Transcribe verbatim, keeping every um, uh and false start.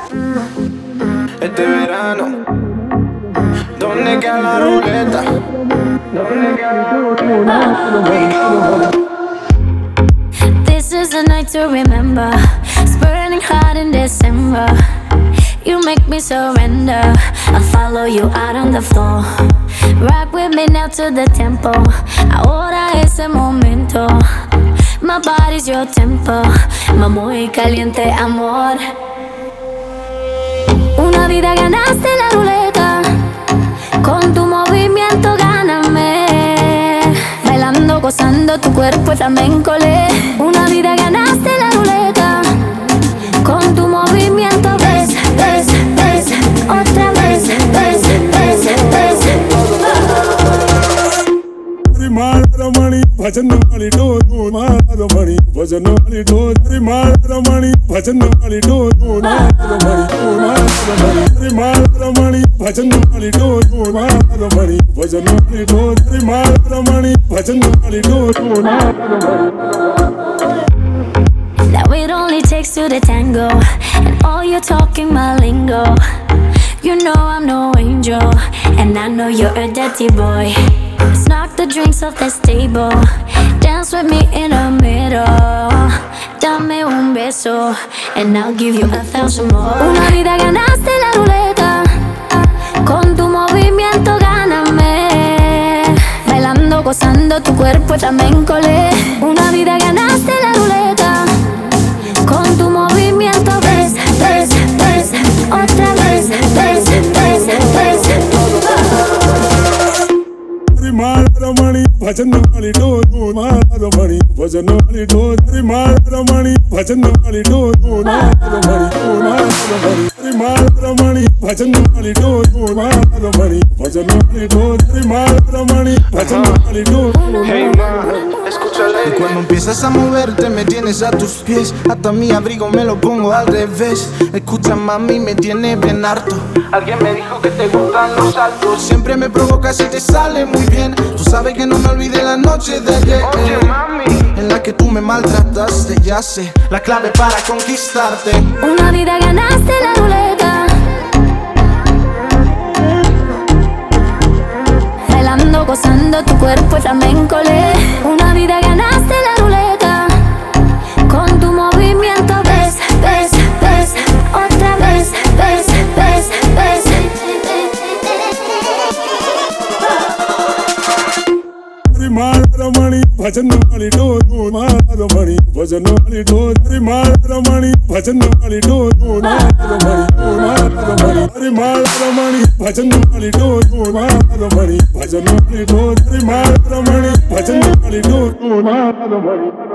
Este verano, ¿dónde queda la ruleta? This is a night to remember. It's burning hot in December. You make me surrender. I'll follow you out on the floor. Rock with me now to the tempo. Ahora es el momento. My body's your tempo. Ma muy caliente amor. Una vida ganaste la ruleta. Con tu movimiento gáname. Bailando, gozando tu cuerpo flamenco le. Una vida ganaste la ruleta. Con tu movimiento ves, ves, ves. Otra vez, ves, ves, ves. Ramaani, bhajan wali do do Ramaani, bhajan wali do Ramaani, bhajan wali do Ramaani, Ramaani, bhajan wali do Ramaani, bhajan wali do Ramaani, bhajan wali do. Now it only takes two to tango, and all you're talking my lingo. You know I'm no angel, and I know you're a dirty boy. Let's knock the drinks off the table. Dance with me in the middle. Dame un beso, and I'll give you a thousand more. Una vida ganaste la ruleta. Con tu movimiento gáname. Bailando, gozando tu cuerpo flamenco le. Una vida ganaste la ruleta. Con tu movimiento ves, ves, ves. Otra vez, ves, ves, ves. Ramaani, bhajan wali do Ramaani, bhajan wali do Ramaani, bhajan wali do Ramaani, Ramaani, bhajan wali do Ramaani, bhajan wali do Ramaani, bhajan wali do. Hey ma, escúchale. Y cuando empiezas a moverte me tienes a tus pies. Hasta mi abrigo me lo pongo al revés. Escucha mami, me tiene bien harto. Alguien me dijo que te gustan los altos. Siempre me provocas y te sale muy bien. Tú sabes que no me olvidé la noche de ayer. Oye mami, En la que tú me maltrataste, ya sé la clave para conquistarte. Una vida ganaste la ruleta. Bailando, gozando tu cuerpo flamenco le. Una vida ganaste la ruleta. Con tu movimiento ves, ves, ves. Otra vez, ves, ves, ves. Ramaani, bhajan wali do Ramaani, bhajan wali do Ramaani, bhajan wali do Ramaani, Ramaani, bhajan wali do Ramaani, bhajan wali do Ramaani, bhajan wali do.